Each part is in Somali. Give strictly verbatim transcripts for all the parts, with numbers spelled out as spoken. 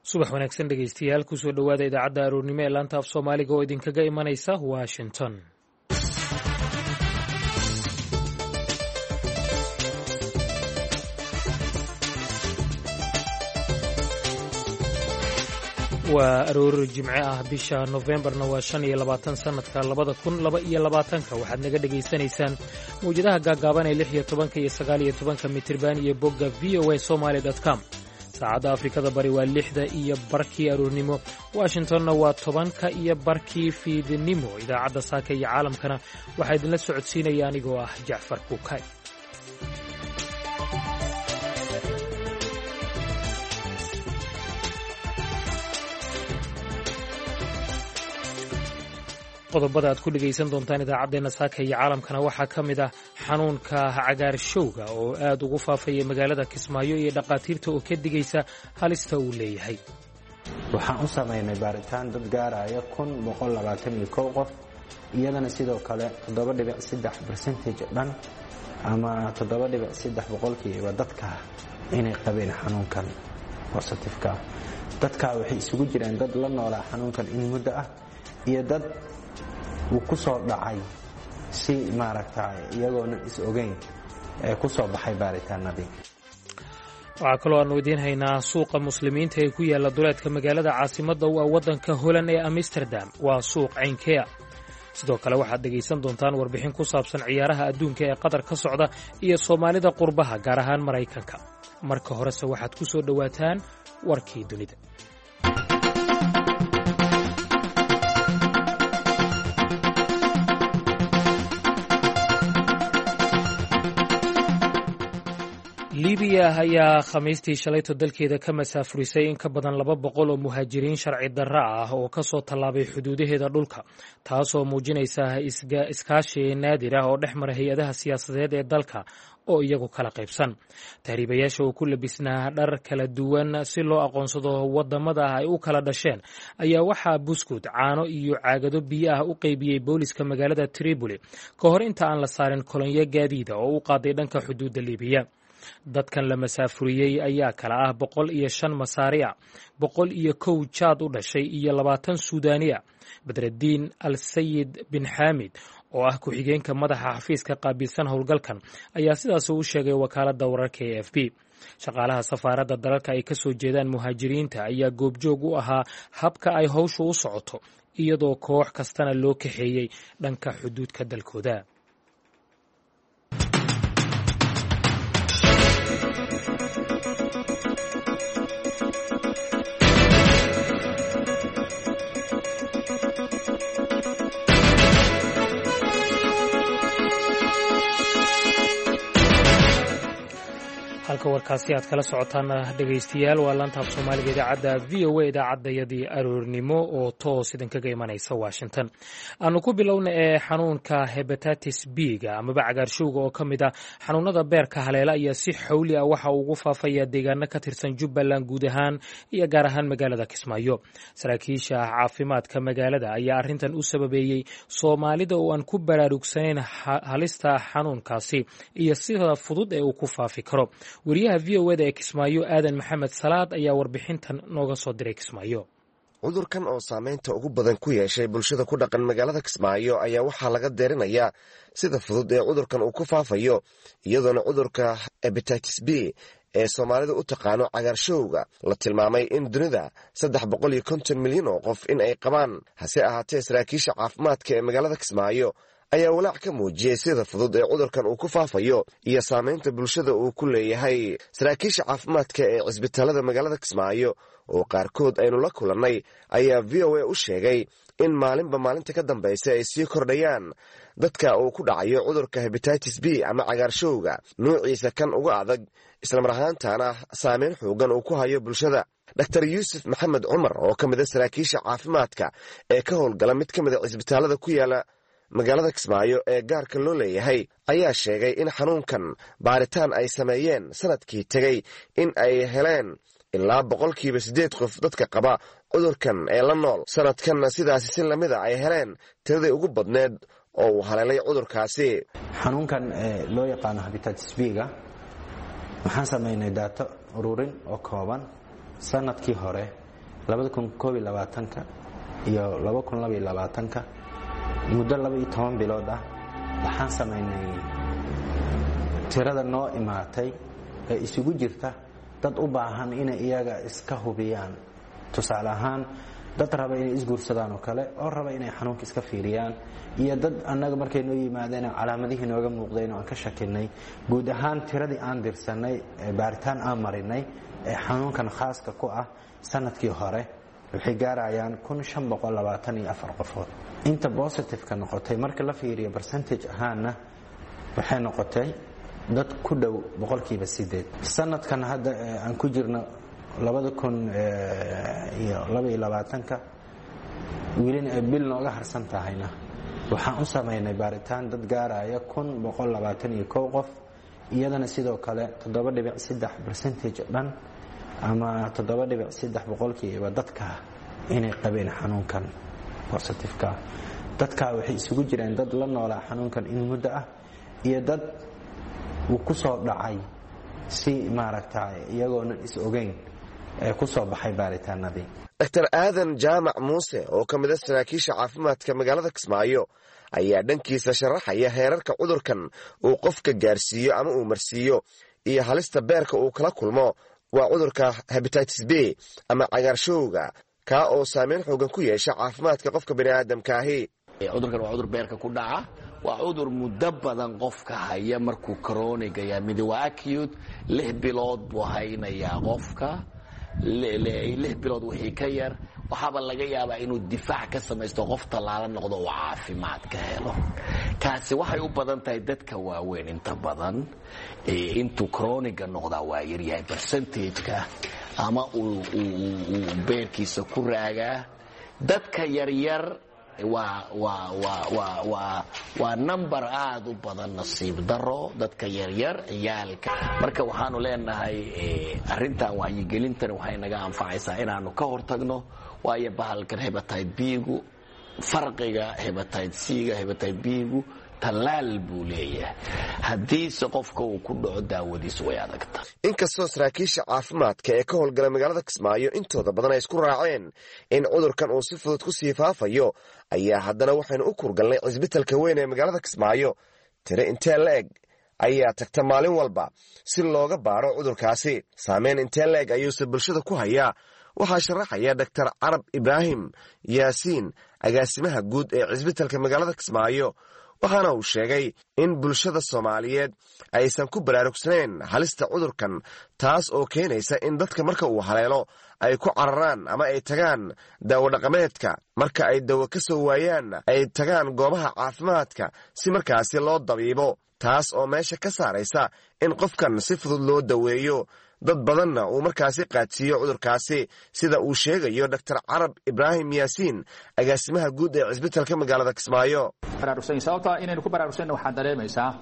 subax wanaagsan dhegaystayaal kusoo dhowaada idaacadda aroornimo ee laanta af soomaaliga oo idinkaga imanaysa washington. waa aroor jimce ah bisha nofembarna waa shan iyo labaatan sanadka labada kun laba iyo labaatanka waxaad naga dhegaysanaysaan mawjadaha gaagaaban ee lix iyo tobanka iyo sagaal iyo tobanka mitirban iyo bogga v o a somaly dot com. saacadda afrikada bari waa lixda iyo barkii aroornimo, washingtonna waa tobanka iyo barkii fiidnimo. idaacadda saaka iyo caalamkana waxaa idinla socodsiinaya anigoo ah jacfar kuukay. qodobada aad ku dhegaysan doontaan idaacaddeenna saaka iyo caalamkana waxaa ka mid ah xanuunka cagaarshowga oo aad ugu faafaya magaalada Kismaayo iyo dhaqaatiirta oo ka digaysa halista uu leeyahay. waxaan u samaynay baaritaan dad gaaraya kun boqol labaatan iyo kow qof, iyadana sidoo kale toddoba dhibic saddex percentage dhan ama toddoba dhibic saddex boqolkiiba dadka inay qabeen xanuunkan positive-ka. dadka waxay isugu jiraan dad la noolaa xanuunkan in muddo ah iyo dad uu ku soo dhacay si maaragtay iyagoona is ogeyn ee ku soo baxay baaritaanadii. waxaa kaloo aanu idiin haynaa suuqa muslimiinta ee ku yaala duleedka magaalada caasimadda u ah waddanka Holland ee Amsterdam. waa suuq caynkea. sidoo kale waxaad dhegaysan doontaan warbixin ku saabsan ciyaaraha adduunka ee qatar ka socda iyo Soomaalida qurbaha gaar ahaan Maraykanka. marka horese waxaad ku soo dhowaataan warkii dunida. libiya ayaa khamiistii shalayto dalkeeda ka masaafurisay in ka badan laba boqol oo muhaajiriin sharci darra ah oo ka soo tallaabay xuduudaheeda dhulka, taasoo muujinaysa iskaashi naadir ah oo dhex mara hay-adaha siyaasadeed ee dalka oo iyagu kala qaybsan. tahriibayaasha oo ku labisnaa dhar kala duwan si loo aqoonsado waddamada ay u kala dhasheen ayaa waxaa buskud, caano iyo caagado biyo ah u qaybiyey booliska magaalada Tripoli ka hor inta aan la saarin kolonyo gaadiida oo u qaaday dhanka xuduudda libiya. dadkan la masaafuriyey ayaa kala ah boqol iyo shan masaari ah, boqol iyo kow jaad u dhashay iyo labaatan suudaani ah. badraddiin al sayid bin xaamid oo ah ku-xigeenka madaxa xafiiska qaabilsan howlgalkan ayaa sidaas u sheegay wakaaladda wararka ee f b. shaqaalaha safaaradda dalalka ay ka soo jeedaan muhaajiriinta ayaa goobjoog u ahaa habka ay howshu u socoto, iyadoo koox kastana loo kaxeeyey dhanka xuduudka dalkooda. halka warkaasi aad kala socotaan dhegaystayaal waa laanta af soomaaliga idaacadda v o a idaacaddayadii aroornimo oo toos idinkaga imanaysa washington. aanu ku bilowna ee xanuunka hebatatis b-ga amaba cagaarshowga oo ka mid ah xanuunada beerka haleela ayaa si xawli ah waxa uu ugu faafaya deegaano ka tirsan Jubbaland guud ahaan iyo gaar ahaan magaalada Kismaayo. saraakiisha caafimaadka magaalada ayaa arrintan u sababeeyey Soomaalida oo aan ku baraarugsanayn halista xanuunkaasi iyo sida fudud ee uu ku faafi karo. wariyaha v o da ee Kismaayo Aadan Maxamed Salaad ayaa warbixintan nooga soo diray Kismaayo. cudurkan oo saameynta ugu badan ku yeeshay bulshada ku dhaqan magaalada Kismaayo ayaa waxaa laga deerinayaa sida fudud ee cudurkan uu ku faafayo, iyadoona cudurka hepatitis B ee Soomaalida u taqaano cagaarshowga la tilmaamay in dunida saddex boqol iyo konton milyan oo qof in ay qabaan. hase ahaatee saraakiisha caafimaadka ee magaalada Kismaayo ayaa walaac ka muujiyey sida fudud ee cudurkan uu ku faafayo iyo saamaynta bulshada uu ku leeyahay. saraakiisha caafimaadka ee cisbitaalada magaalada Kismaayo oo qaarkood aynu la kulannay ayaa v o a u sheegay in maalinba maalinta ka dambaysa ay sii kordhayaan dadka uu ku dhacayo cudurka hepatitis B ama cagaarshowga nuuciisa kan uga adag, islamar ahaantaana saameyn xoogan uu ku hayo bulshada. dr yuusuf maxamed cumar oo ka mid a saraakiisha caafimaadka ee ka howlgala mid ka mid a cisbitaalada ku yaala magaalada Kismaayo ee gaarka loo leeyahay ayaa sheegay in xanuunkan baaritaan ay sameeyeen sanadkii tegey in ay heleen ilaa boqolkiiba siddeed qof dadka qaba cudurkan ee la nool. sanadkanna sidaasi si lamida ay heleen tiradii ugu badneed oo uu haleelay cudurkaasi. xanuunkan loo yaqaano hepatitis B-ga waxaan samaynay daato ururin oo kooban sanadkii hore labada kun koob iyo labaatanka iyo laba kun laba iyo labaatanka muddo laba iyo toban bilood ah waxaan samaynay tirada noo imaatay ee isugu jirta dad u baahan inay iyaga iska hubiyaan, tusaale ahaan dad raba inay isguursadaan oo kale oo raba inay xanuunka iska fiiriyaan, iyo dad annaga markay noo yimaadeen calaamadihii nooga muuqdeen oo aan ka shakinay. guud ahaan tiradii aan dirsanay baaritaan aan marinay ee xanuunkan khaaska ku ah sanadkii hore waxay gaarayaan kun shan boqol labaatan iyo afar qofood. inta positive-ka noqotay marka la fiiriyo percentage ahaanna waxay noqotay dad ku dhow boqolkiiba sideed. sanadkan hadda aan ku jirno labada kun iyo laba iyo labaatanka wiilina ay bil nooga harsan tahayna waxaan u samaynay baaritaan dad gaaraya kun boqol labaatan iyo kow qof, iyadana sidoo kale toddoba dhibic saddex percentage dhan ama toddoba dhibic saddex boqolkiiba dadka inay qabeen xanuunkan positive-ka. dadka waxay isugu jireen dad la noolaa xanuunkan in muddo ah iyo dad uu ku soo dhacay si maaragtay iyagoonan is ogeyn ee ku soo baxay baaritaanadii. Doctor Aadan Jaamac Muuse oo ka mid ah saraakiisha caafimaadka magaalada Kismaayo ayaa dhankiisa sharaxaya heerarka cudurkan uu qofka gaarsiiyo ama uu marsiiyo iyo halista beerka uu kala kulmo. waa cudurka hepatitis B ama cagaarshowga ka oo saameyn xoogan ku yeesha caafimaadka qofka bini'aadamka ahi. cudurkan waa cudur beerka ku dhaca, waa cudur muddo badan qofka haya markuu chronic yahay. mid waa acute, lix bilood buu haynayaa qofka, lix bilood wixii ka yar waxaaba laga yaabaa inuu difaac ka samaysto qof tallaala noqdo oo caafimaad ka helo. kaasi waxay u badan tahay dadka waaweyn inta badan. intuu chroniga noqdaa waa yaryahay percentage-ka ama uu beerkiisa ku raagaa. dadka yaryar waa waa waa waa waa waa number aad u badan nasiib daro dadka yaryar ciyaalka. marka waxaanu leenahay arrintan wacyigelintan waxay naga anfacaysaa inaanu ka hortagno, waayo bahalkan hepatitis B-gu farqiga hepatitis C-ga hepatitis B-gu tallaal buu leeyahay. haddiise qofka uu ku dhaco daawadiisu way adagta. inkastoo saraakiisha caafimaadka ee ka howlgala magaalada Kismaayo intooda badan ay isku raaceen in cudurkan uu si fudud ku sii faafayo, ayaa haddana waxaynu u kurgalnay cisbitalka weyn ee magaalada Kismaayo. tiro intee la-eg ayaa tagta maalin walba si looga baaro cudurkaasi. saameyn intee la-eg ayuuse bulshada ku hayaa? waxaa sharaxaya Doctor Carab Ibraahim Yaasiin, agaasimaha guud ee cisbitalka magaalada Kismaayo. waxaana uu sheegay in bulshada Soomaaliyeed aysan ku baraarugsanayn halista cudurkan, taas oo keenaysa in dadka marka uu haleelo ay ku cararaan ama ay tagaan daawo dhaqameedka. marka ay dawo ka soo waayaan ay tagaan goobaha caafimaadka si markaasi loo dabiibo, taas oo meesha ka saaraysa in qofkan si fudud loo daweeyo. dad badanna uu markaasi qaadsiiyo cudurkaasi, sida uu sheegayo Doctor Carab Ibraahim Yaasiin, agaasimaha guud ee cisbitalka magaalada Kismaayo. sababta inaynu ku baraarugsanno waxaan dareemaysaa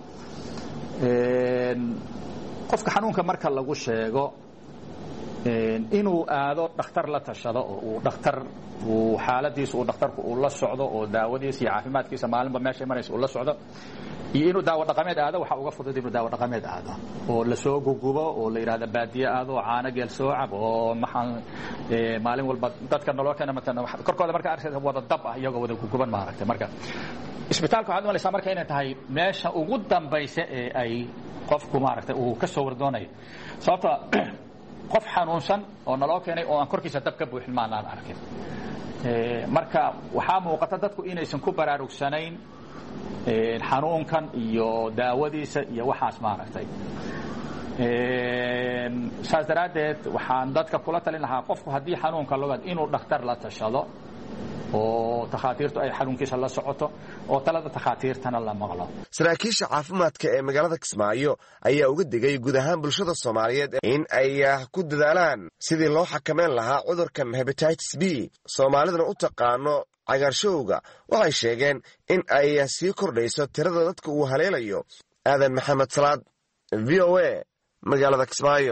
qofka xanuunka marka lagu sheego inuu aado dhakhtar la tashado oo uu dhakhtar uu xaaladiisa uu dhakhtarku uu la socdo oo daawadiisa iyo caafimaadkiisa maalinba meesha maraysa uu la socdo, iyo inuu daawo dhaqameed aado. waxaa uga fudud inuu daawo dhaqameed aado oo la soo gugubo oo la yidhahda baadiye aado oo caano geel soo cab oo maxaan maalin walba dadka nolol keena matana korkooda marka arkaysa wada dab ah iyagoo wada guguban maaragtay. marka isbitaalka waxaad malaysaa marka inay tahay meesha ugu dambaysa ee ay qofku maaragtay uu ka soo wardoonayo. sababta qof xanuunsan oo naloo keenay oo aan korkiisa dab ka buuxin maanaan arkin. marka waxaa muuqata dadku inaysan ku baraarugsanayn xanuunkan iyo daawadiisa iyo waxaas maaragtay. saas daraaddeed waxaan dadka kula talin lahaa qofku haddii xanuunka logaad inuu dhakhtar la tashado oo takhaatiirtu ay xanuunkiisa la socoto oo talada takhaatiirtana la maqlo. saraakiisha caafimaadka ee magaalada Kismaayo ayaa uga digay guud ahaan bulshada Soomaaliyeed in ay ku dadaalaan sidii loo xakameyn lahaa cudurkan hepatitis B, Soomaaliduna u taqaano cagaarshowga. waxay sheegeen in ay sii kordhayso tirada dadka uu haleelayo. aadan maxamed salaad, V O A, magaalada Kismaayo.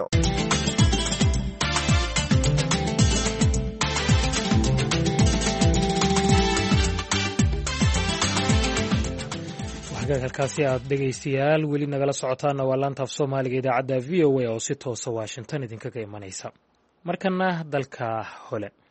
halkaasi aad dhegaystayaal weli nagala socotaana waa laanta af soomaaliga idaacadda V O A oo si toosa Washington idinkaga imanaysa. markana dalka hole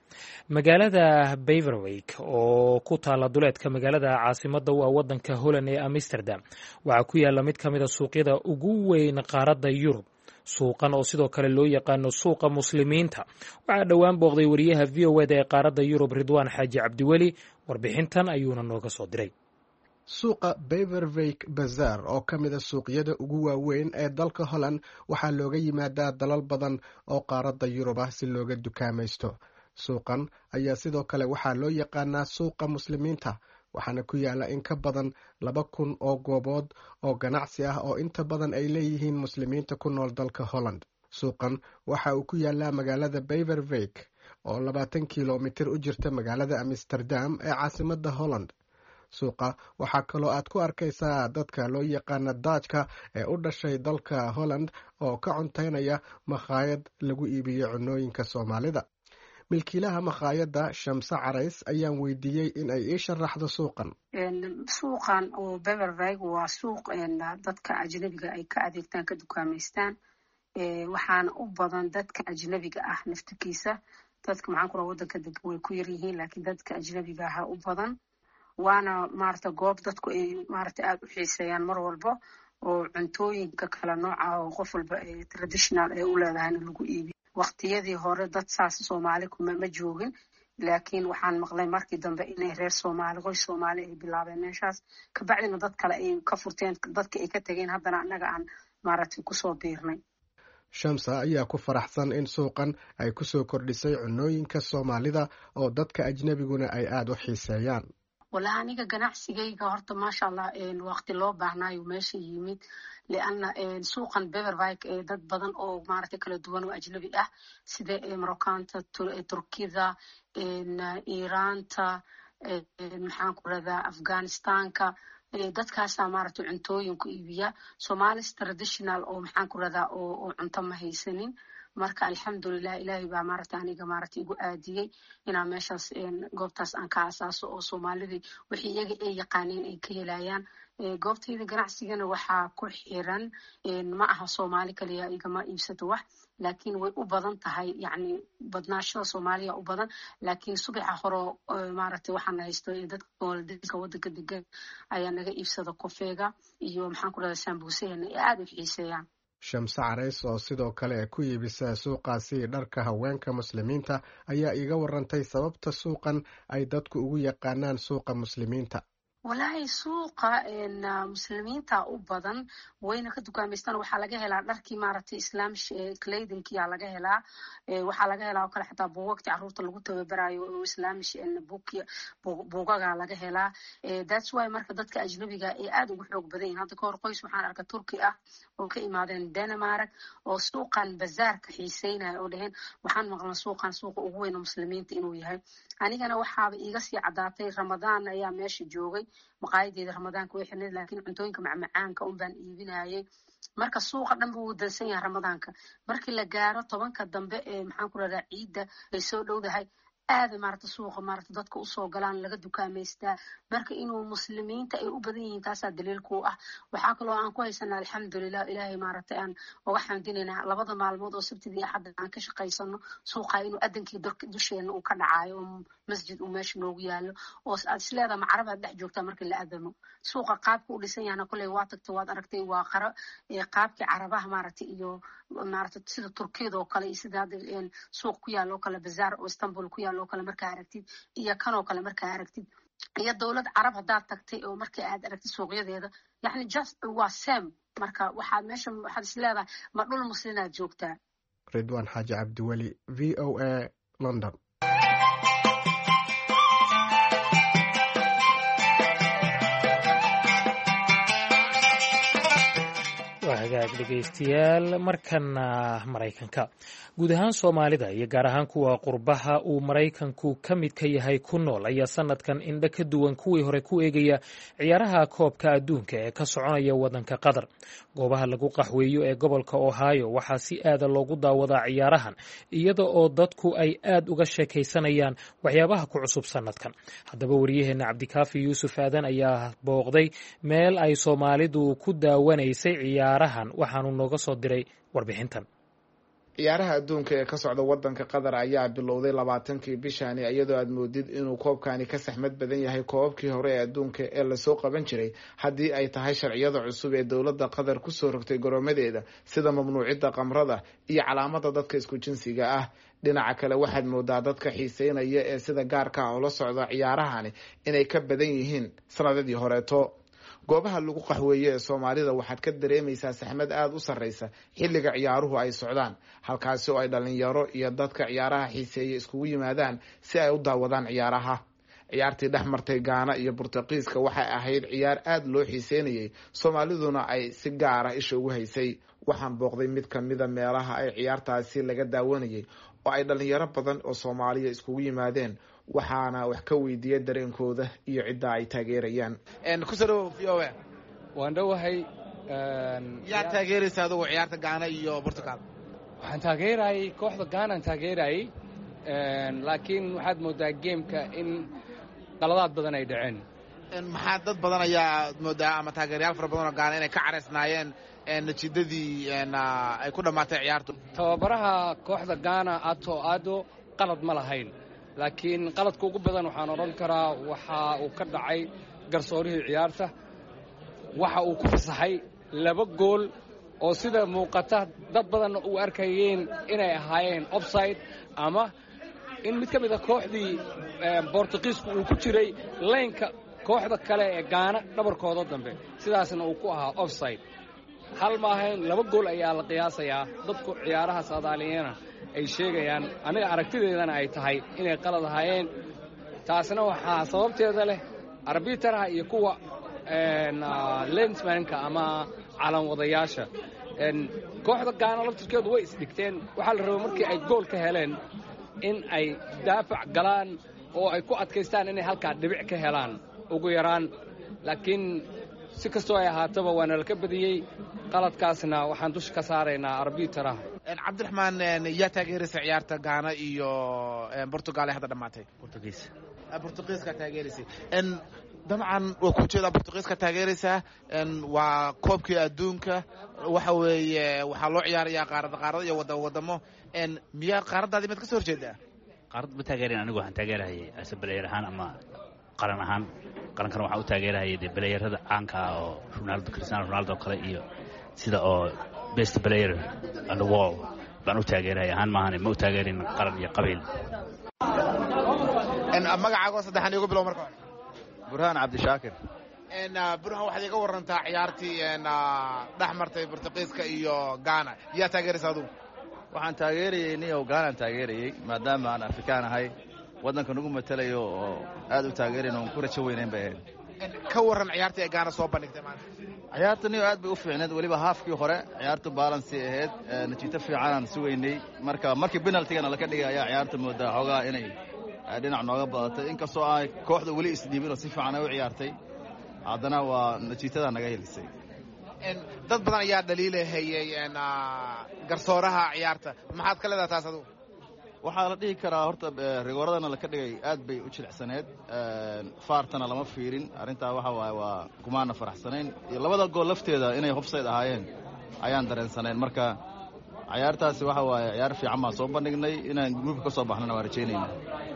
magaalada Beverwijk oo ku taala duleedka magaalada caasimadda u ah waddanka Holland ee Amsterdam waxaa ku yaala mid ka mid a suuqyada ugu weyn qaaradda Yurub. suuqan oo sidoo kale loo yaqaano suuqa muslimiinta waxaa dhowaan booqday wariyaha V O A ee qaaradda Yurub Ridwaan Xaaji Cabdiweli. warbixintan ayuuna nooga soo diray. suuqa Beverwijk Bazaar oo ka mid a suuqyada ugu waaweyn ee dalka Holland waxaa looga yimaadaa dalal badan oo qaaradda Yurub ah si looga dukaamaysto. suuqan ayaa sidoo kale waxaa loo yaqaanaa suuqa muslimiinta, waxaana ku yaala in ka badan laba kun oo goobood oo ganacsi ah oo inta badan ay leeyihiin muslimiinta ku nool dalka Holland. suuqan waxa uu ku yaalaa magaalada Beverwijk oo labaatan kilomitir u jirta magaalada Amsterdam ee caasimadda Holland. suuqa waxaa kaloo aad ku arkaysaa dadka loo yaqaana Dutchka ee u dhashay dalka Holland oo ka cuntaynaya makhaayad lagu iibiyo cunooyinka Soomaalida. milkiilaha makhaayadda Shamsa Carays ayaan weydiiyey in ay ii sharaxdo suuqan. suuqan oo Beverwijk waa suuq dadka ajnabiga ay ka adeegtaan ka dukaamaystaan, waxaana u badan dadka ajnabiga ah naftikiisa. dadka maxaan ku rahaa waddanka deg way ku yar yihiin, laakiin dadka ajnabiga ah u badan. waana maarata goob dadku ay maarata aada u xiiseeyaan mar walba oo cuntooyinka kala nooca oo qof walba traditional ay u leedahayna lagu iibiyo. waqtiyadii hore dad saas Soomaali kuma ma joogin, laakiin waxaan maqlay markii dambe inay reer Soomaali qoys Soomaali ay bilaabeen meeshaas, kabacdina dad kale ay ka furteen, dadka ay ka tageen, haddana annaga aan maaragtay kusoo biirnay. Shamsa ayaa ku faraxsan in suuqan ay kusoo kordhisay cunooyinka Soomaalida oo dadka ajnabiguna ay aada u xiiseeyaan. walahi aniga ganacsigayga horta maasha allah waqti loo baahnaayo meesha yimid, lianna suuqan Beverwijk ee dad badan oo maaragtay kala duwan oo ajnabi ah sida Marokkaanta, Turkida, Iiraanta, maxaan ku radaa Afghanistanka, dadkaasaa maaragtay cuntooyinku iibiya. Somalis traditional oo maxaan ku radaa oo cunto ma haysanin. marka alxamdulilah ilaahay baa maaragta aniga maaragta igu aadiyey inaan meeshaas goobtaas aan ka asaaso oo Soomaalidii wixii iyaga ay yaqaaneen ay ka helayaan. goobtayda ganacsigana waxaa ku xiran ma aha Soomaali kaliya igama iibsato wax, laakiin way u badan tahay, yacni badnaashada Soomaaliya u badan, laakiin subaxa hore maaragta waxaan haysto dadka waddanka degan ayaa naga iibsada kofeega iyo maxaan ku radaa sambuusaheena ee aada u xiiseeyaan. Shamsa Carays oo sidoo kale ku iibisa suuqaasi dharka haweenka muslimiinta ayaa iiga warantay sababta suuqan ay dadku ugu yaqaanaan suuqa muslimiinta. walahi suuqa muslimiinta u badan wayna ka dukaamaystaan. waxaa laga helaa dharkii maaragtay islaamish clothingkiyaa laga helaa, waxaa laga helaa oo kale xataa buugagtii carruurta lagu tababarayo oo islaamish buugagaa laga helaa. that's why marka dadka ajnabiga ay aada ugu xoog badan yihin. hadda kahor qoys waxaan arka Turki ah oo ka imaadeen Denmark oo suuqan bazaarka xiiseynaya oo dhaheen waxaan maqlan suuqan suuqa ugu weyn muslimiinta inuu yahay. anigana waxaaba iiga sii caddaatay Ramadaan ayaa meesha joogay, maqaayadeeda Ramadaanka way xirneed, laakiin cuntooyinka macmacaanka un baan iibinayay. marka suuqa dhan buu dansan yahay Ramadaanka. markii la gaaro tobanka dambe ee maxaan ku radaa ciidda ay soo dhowdahay, aada maaragta suuqa maaragta dadka usoo galaan laga dukaamaystaa. marka inuu muslimiinta ay u badan yihiin taasaa daliil ku ah. waxaa kaloo aan ku haysanaa alxamdulilah, ilaahay maaragtay aan uga xamdinaynaa labada maalmood oo sabtidii axadda aan ka shaqaysano suuqa inuu adankii dusheena uu ka dhacayo oo masjid uu meesha noogu yaalo oo aad isleedaha macarab aad dhex joogtaa markii la aadamo. suuqa qaabka u dhisan yahana kolley waa tagta waad aragtay, waa qaro qaabkii carabaha maaragtay iyo maaragta sida Turkiyada oo kale iyo sida hadda suuq ku yaalo oo kale bazaar oo Istanbul ku yaalo oo kale markaa aragtid iyo kanoo kale markaa aragtid iyo dowlad carab haddaad tagtay oo markii aad aragtid suuqyadeeda, yacni just waa same. marka waxaad meesha waxaad is leedahay ma dhul muslinaad joogtaa. Ridwaan Xaaji Cabdiweli, V O A, London. hagaag dhegaystayaal, markana Maraykanka. guud ahaan Soomaalida iyo gaar ahaan kuwa qurbaha uu Maraykanku ka mid ka yahay ku nool ayaa sanadkan indha ka duwan kuwii hore ku eegaya ciyaaraha koobka adduunka ee ka soconaya waddanka Qatar. goobaha lagu qaxweeyo ee gobolka Ohio waxaa si aada loogu daawadaa ciyaarahan, iyada oo dadku ay aad uga sheekaysanayaan waxyaabaha ku cusub sanadkan. haddaba wariyaheena Cabdikaafi Yuusuf Aadan ayaa booqday meel ay Soomaalidu ku daawanaysay ciyaarahan, waxaanu nooga soo diray warbixintan. ciyaaraha adduunka ee ka socda wadanka qatar ayaa bilowday labaatankii bishani iyadoo aad moodid inuu koobkani ka saxmad badan yahay koobabkii hore ee adduunka ee lasoo qaban jiray haddii ay tahay sharciyada cusub ee dowladda qatar kusoo rogtay garoomadeeda sida mamnuucidda qamrada iyo calaamada dadka isku jinsiga ah. dhinaca kale waxaad moodaa dadka xiiseynaya ee sida gaarka ah ula socda ciyaarahani inay ka badan yihiin sanadadii horeeto. goobaha lagu qaxweeye ee soomaalida waxaad ka dareemaysaa saxmad aada u sarreysa xilliga ciyaaruhu ay socdaan, halkaasi oo ay dhalinyaro iyo dadka ciyaaraha xiiseeya iskugu yimaadaan si ay u daawadaan ciyaaraha. ciyaartii dhex martay gaana iyo burtuqiiska waxay ahayd ciyaar aada loo xiiseynayay, soomaaliduna ay si gaara isha ugu haysay. waxaan booqday mid kamida meelaha ay ciyaartaasi laga daawanayay oo ay dhalinyaro badan oo soomaaliya iskugu yimaadeen, waxaana wax ka weydiiyay dareenkooda iyo cidda ay taageerayaan. waan dhowahay. yaa taageeraysa adugu ciyaarta gaana iyo Portugal? waxaan taageerayay kooxda gaanaan taageerayay, laakiin waxaad moodaa geemka in qaladaad badan ay dhaceen. maxaa dad badan ayaa moodaa ama taageerayaal fara badan oo gaana inay ka caraysnaayeen natiijadii ay ku dhammaatay ciyaartu? tababaraha kooxda gaana ato ado qalad ma lahayn, laakiin qaladka ugu badan waxaan odhan karaa waxa uu ka dhacay garsoorihii ciyaarta. waxa uu ku fasaxay laba gool oo sida muuqata dad badan u arkayeen inay ahaayeen offside, ama in mid ka mid a kooxdii Portugiisku uu ku jiray laynka kooxda kale ee gaana dhabarkooda dambe, sidaasna uu ku ahaa offside. hal ma ahayn, laba gool ayaa la qiyaasayaa. dadku ciyaaraha Soomaaliyeena ay sheegayaan, aniga aragtideedana ay tahay inay qalad ahaayeen. taasna waxaa sababteeda leh arbitaraha iyo kuwa lensmanka ama calan wadayaasha. kooxda gaana laftirkeedu way isdhigteen. waxaa la rabay markii ay gool ka heleen in ay daafac galaan oo ay ku adkaystaan inay halkaa dhibic ka helaan ugu yaraan, laakiin si kastoo ay ahaataba waana laka badiyey. qaladkaasna waxaan dusha ka saaraynaa arbitaraha. cabdiraxmaan, yaa taageeraysa ciyaarta gaana iyo Portugal ee hadda dhammaatay? Portugiis. Portugiiska taageeraysay. dabcan waa ku jeedaa Portugiiska taageeraysaa. waa koobkii adduunka, waxa weeye waxaa loo ciyaarayaa qaarada qaarada iyo wadamo wadamo. miyaa qaaradaadii mid ka soo horjeedaa? qaarad ma taageerin. anigu waxaan taageerahayay ase balayer ahaan ama qaran ahaan. qarankana waxaan u taageerahayay dee balayerada caanka ah oo Ronaldo, Cristiano Ronaldo kale iyo sida oo best player in the world baan u taageerahayay ahaan maahan, ma u taageerin qaran iyo qabiil. magacaago saddexan igu bilow marka hore. burhaan cabdishaakir. burhaan, waxaad iga warantaa ciyaartii dhex martay Portugiiska iyo gaana, yaa taageeraysa adugu? waxaan taageerayay niyow gaanaan taageerayay maadaama aan afrikaan ahay, waddanka nagu matalayo oo aad u taageerayn oon ku rajo weynayn bay ahayd. ka warran ciyaartii ay gaana soo bandhigtay maanta? ciyaarta niyow aad bay u fiicneed, weliba haafkii hore ciyaartu baalansi ahayd, natiijo fiicanaan sugaynay. marka markii penaltigana laka dhigay ayaa ciyaarta moodaa xoogaa inay dhinac nooga badatay, inkastoo ay kooxda weli isdhiibin oo si fiican ay u ciyaartay, haddana waa natiijada naga helisay. dad badan ayaa dhaliilahayay garsooraha ciyaarta, maxaad ka leedahay taas adugu? waxaa la dhihi karaa horta rigooradana laka dhigay aad bay u jilicsaneed, faartana lama fiirin. arrintaa waxa waaye waa kumaana faraxsanayn, iyo labada gool lafteeda inay hofsayd ahaayeen ayaan dareensanayn. marka ciyaartaasi waxa waaye ciyaar fiican baan soo bandhignay, inaan gruubka ka soo baxnana waa rajaynayna.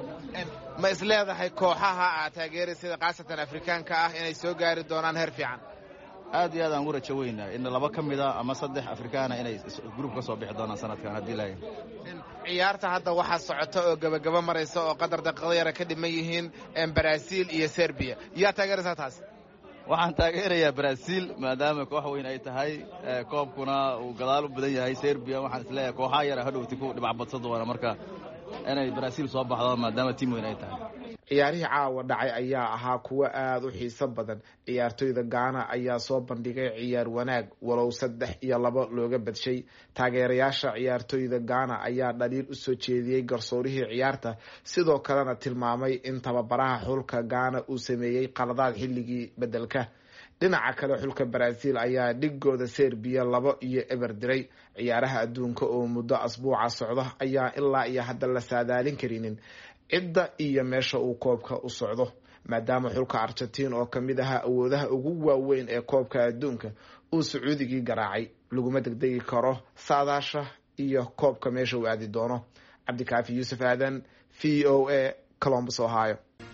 ma is leedahay kooxaha aad taageeraysada khaasatan afrikaanka ah inay soo gaari doonaan heer fiican? aad iyo aad aan ugu rajo weynaa in laba ka mid a ama saddex afrikaana inay gruub ka soo bixi doonaan sanadkan haddii lahayn. ciyaarta hadda waxaa socota oo gabagaba maraysa oo qadar daqiiqado yara ka dhiman yihiin Brazil iyo Serbia, yaa taageeraysaa taas? waxaan taageerayaa Brazil maadaama koox weyn ay tahay, koobkuna uu gadaal u badan yahay. Serbia waxaan isleeyahay kooxaha yara hadhowti ku dhibac badsan doona, marka inay Brazil soo baxdo maadaama tiim weyn ay tahay. ciyaarihii caawa dhacay ayaa ahaa kuwo aada u xiiso badan. ciyaartoyda gaana ayaa soo bandhigay ciyaar wanaag, walow saddex iyo labo looga badshay. taageerayaasha ciyaartoyda gaana ayaa dhaliil u soo jeediyey garsoorihii ciyaarta, sidoo kalena tilmaamay in tababaraha xulka gaana uu sameeyey qaladaad xilligii bedelka. dhinaca kale xulka Brazil ayaa dhigooda Serbia labo iyo eber diray. ciyaaraha adduunka oo muddo asbuuca socda ayaa ilaa iyo hadda la saadaalin karinin cidda iyo meesha uu koobka u socdo, maadaama xulka Argentina oo ka mid ahaa awoodaha ugu waaweyn ee koobka adduunka uu Sacuudigii garaacay. laguma degdegi karo saadaasha iyo koobka meesha uu aadi doono. cabdikaafi yuusuf aadan, v o a, Columbus, Ohio.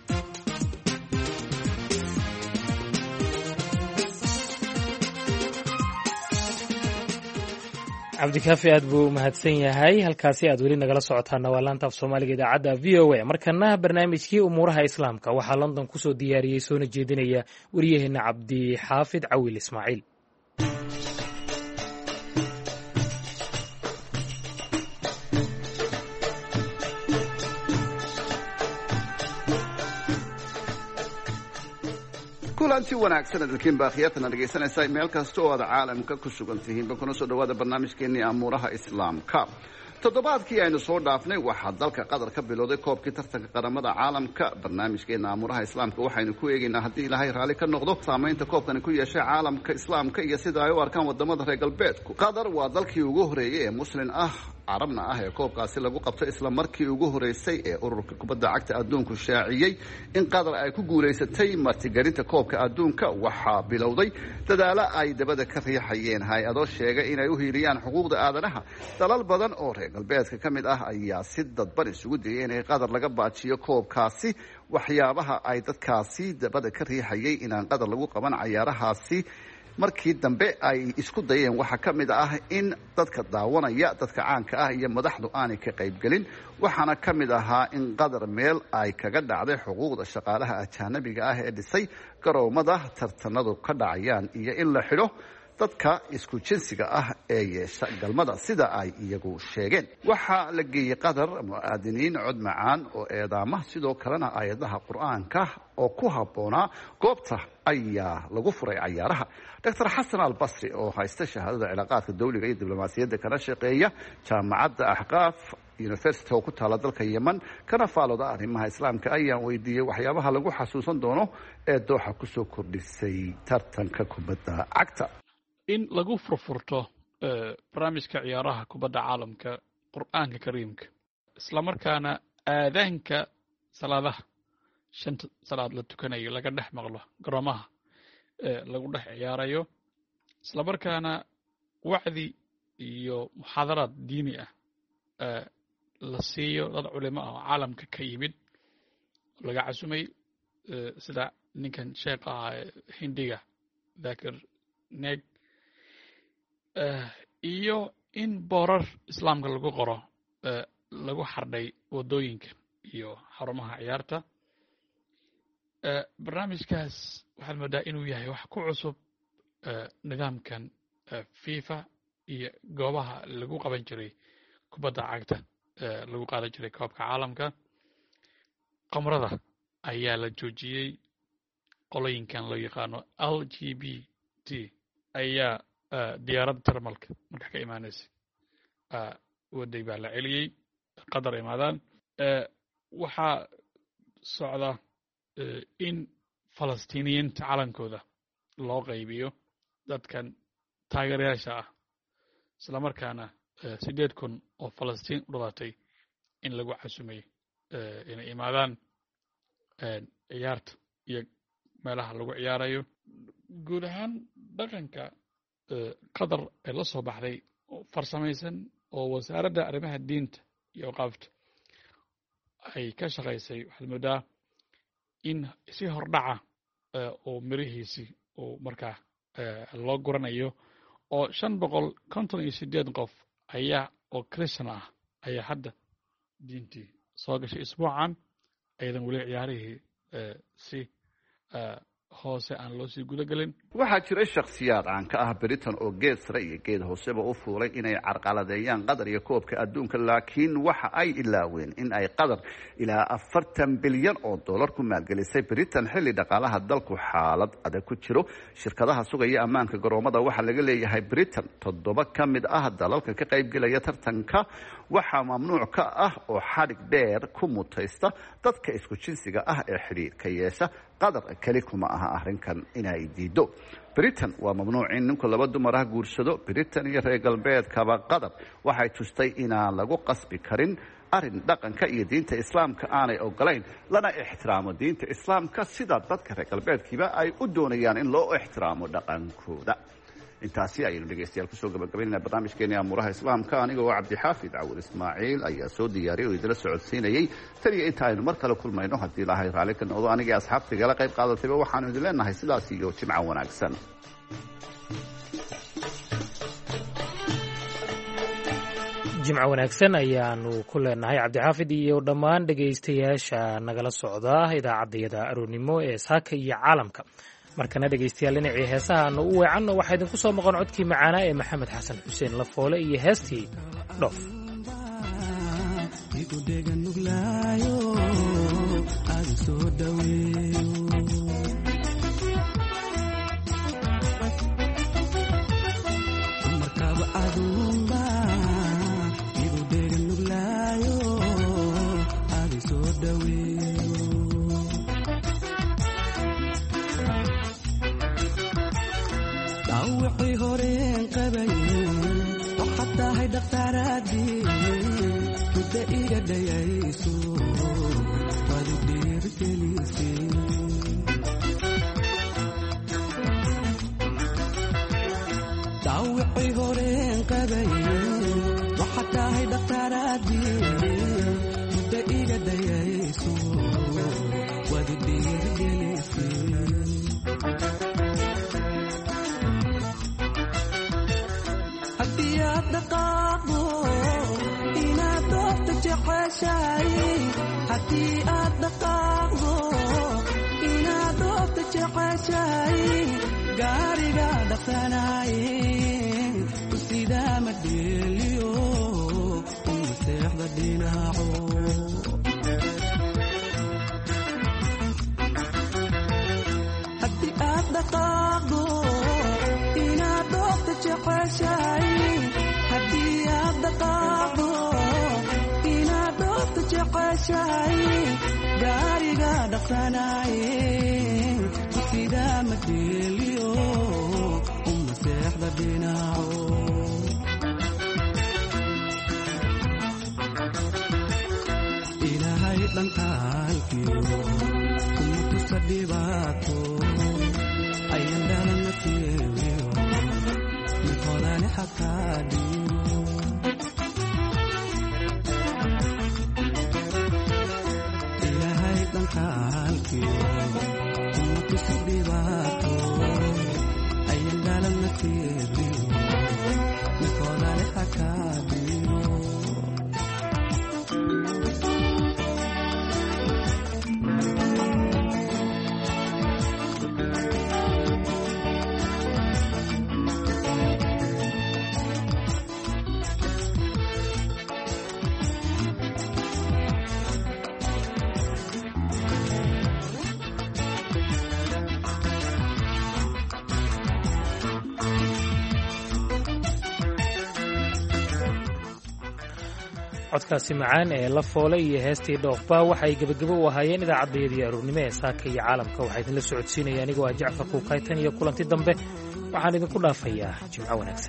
cabdikaafi aad buu mahadsan yahay. halkaasi aad weli nagala socotaana waa laanta af soomaaliga idaacadda v o a. markana barnaamijkii umuuraha islaamka waxaa london kusoo diyaariyey soona jeedinaya waryaheena cabdixaafid cawil ismaaciil. kulanti wanaagsan dalkiin baaqiyatana dhegaysanaysaa meel kasta oo aad caalamka ku sugan tihiin kuna soo dhawaada barnaamijkeenii amuuraha islaamka. toddobaadkii aynu soo dhaafnay waxaa dalka qatar ka bilowday koobkii tartanka qaramada caalamka. barnaamijkeena amuuraha islaamka waxaynu ku eegaynaa haddii ilaahay raalli ka noqdo saamaynta koobkani ku yeeshay caalamka islaamka iyo sida ay u arkaan wadamada reer galbeedku. qatar waa dalkii ugu horeeyey ee muslin ah carabna ah ee koobkaasi lagu qabto isla markii ugu horeysay ee ururka kubadda cagta adduunku shaaciyey in qatar ay ku guulaysatay martigelinta koobka adduunka. waxaa bilowday dadaalo ay dabada ka riixayeen hay-ado sheegay inay u hiiliyaan xuquuqda aadanaha. dalal badan oo reer galbeedka ka mid ah ayaa si dadban isugu dayay inay qatar laga baajiyo koobkaasi. waxyaabaha ay dadkaasi dabada ka riixayay inaan qatar lagu qaban cayaarahaasi markii dambe ay isku dayeen waxaa ka mid ah in dadka daawanaya, dadka caanka ah iyo madaxdu aanay ka qaybgelin. waxaana ka mid ahaa in qatar meel ay kaga dhacday xuquuqda shaqaalaha ajaanabiga ah ee dhisay garoomada tartanadu ka dhacayaan iyo in la xidho dadka isku jinsiga ah ee yeesha galmada sida ay iyagu sheegeen. waxaa la geeyey qatar mu'aadiniin cod macaan oo eedaama, sidoo kalena aayadaha qur-aanka oo ku habboonaa goobta ayaa lagu furay cayaaraha. doctor xasan albasri oo haysta shahaadada cilaaqaadka dawliga iyo diblomaasiyadda kana shaqeeya jaamacadda axqaaf university oo ku taala dalka yemen kana faalooda arrimaha islaamka ayaan weydiiyey waxyaabaha lagu xasuusan doono ee dooxa kusoo kordhisay tartanka kubadda cagta. in lagu furfurto barnaamijka ciyaaraha kubadda caalamka qur'aanka kariimka islamarkaana aadaanka salaadaha shanta salaad la tukanayo laga dhex maqlo garoomaha lagu dhex ciyaarayo, islamarkaana wacdi iyo muxaadaraad diini ah la siiyo dad culimo ah oo caalamka ka yimid laga casumay sida ninkan sheekh ah hindiga Dhakir Naik, iyo in boorar islaamka lagu qoro lagu xardhay wadooyinka iyo xarumaha ciyaarta. barnaamijkaas waxaad moodaa inuu yahay wax ku cusub nidaamkan FIFA iyo goobaha lagu qaban jiray kubadda cagta lagu qaadan jiray koobka caalamka. qamrada ayaa la joojiyey. qolooyinkan loo yaqaano L G B T ayaa diyaaradda termalka marka ka imaanaysay waday baa la celiyey qatar imaadaan. waxaa socda in falastiiniyiinta calankooda loo qaybiyo dadkan taageerayaasha ah, islamarkaana sideed kun oo falastiin u dhalatay in lagu casumay inay imaadaan ciyaarta iyo meelaha lagu ciyaarayo. guud ahaan dhaqanka qatar ee la soo baxday farsamaysan oo wasaaradda arrimaha diinta iyo awqaafta ay ka shaqaysay, waxaad moodaa in si hordhaca oo mirihiisii oo markaa loo guranayo. oo shan boqol konton iyo sideed qof ayaa oo Christian ah ayaa hadda diintii soo gashay isbuucan, ayadan weli ciyaarihii si hoose aan loo sii gudagelin. waxaa jiray shakhsiyaad caan ka ah Britain oo geed sare iyo geed hooseba u fuulay inay carqaladeeyaan qatar iyo koobka adduunka, laakiin waxa ay ilaaween in ay qatar ilaa afartan bilyan oo dollar ku maalgelisay Britain xilli dhaqaalaha dalku xaalad adag ku jiro. shirkadaha sugaya ammaanka garoomada waxaa laga leeyahay Britain. toddoba ka mid ah dalalka ka qaybgelaya tartanka waxaa mamnuuc ka ah oo xadhig dheer ku mutaysta dadka isku jinsiga ah ee xidhiirka yeesha. qatar keli kuma aha arrinkan inay diido. Britain waa mamnuuc in ninku laba dumar ah guursado. Britain iyo reer galbeedkaba qatar waxay tustay inaan lagu qasbi karin arrin dhaqanka iyo diinta islaamka aanay ogolayn, lana ixtiraamo diinta islaamka sida dadka reer galbeedkiiba ay u doonayaan in loo ixtiraamo dhaqankooda. intaasi ayaynu dhegaystayaal kusoo gabagabaynayna barnaamijkeeni amuuraha islaamka anigoo cabdixaafid cawil ismaaciil ayaa soo diyaariyay oo idila socodsiinayay tan iyo inta aynu mar kale kulmayno haddii ilaahay raalli ka noqdo anigii asxaabtaigala qayb qaadatayba waxaanu idin leenahay sidaas iyo jimco wanaagsan. jimco wanaagsan ayaanu ku leenahay cabdixaafid iyo dhammaan dhegaystayaasha nagala socda idaacaddayada aroornimo ee saaka iyo caalamka. markana dhegaystayaal dhinacii heesahaanu u weecanno waxaa idinku soo maqan codkii macaanaa ee maxamed xasan xuseen lafoole iyo heestii dhoof. codkaasi macaan ee lafoole iyo heestii dhoofba waxay gebagabo u ahaayeen idaacaddayadii aroornimo ee saaka iyo caalamka. waxaa idinla socodsiinaya anigoo ah jacfar kuukaytan iyo kulanti dambe waxaan idinku dhaafayaa jimco wanaagsan.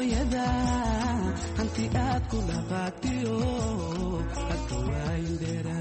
Hanti aad ku dhaqaatiyo hadda waa indheera